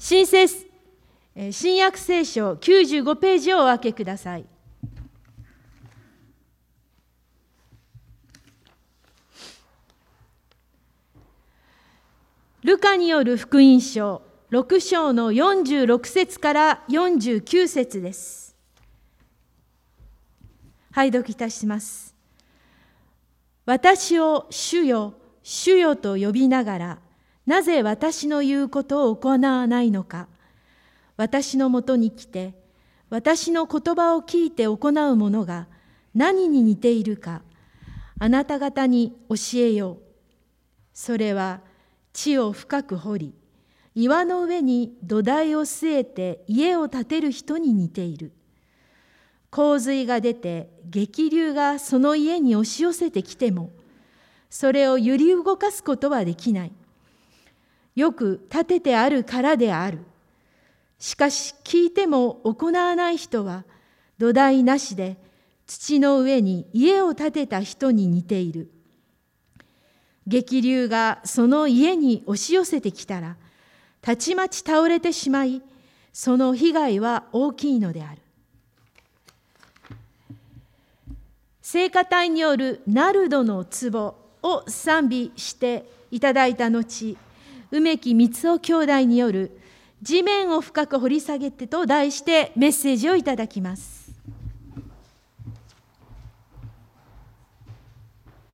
新約聖書95ページをお開けください。ルカによる福音書6章の46節から49節です。拝読いたします。私を主よ、主よと呼びながら、なぜ私の言うことを行わないのか。私のもとに来て、私の言葉を聞いて行うものが何に似ているか、あなた方に教えよう。それは地を深く掘り、岩の上に土台を据えて家を建てる人に似ている。洪水が出て激流がその家に押し寄せてきても、それを揺り動かすことはできない。よく建ててあるからである。しかし聞いても行わない人は、土台なしで土の上に家を建てた人に似ている。激流がその家に押し寄せてきたら、たちまち倒れてしまい、その被害は大きいのである。聖歌隊によるナルドの壺を賛美していただいた後、梅木光雄兄弟による地面を深く掘り下げてと題してメッセージをいただきます。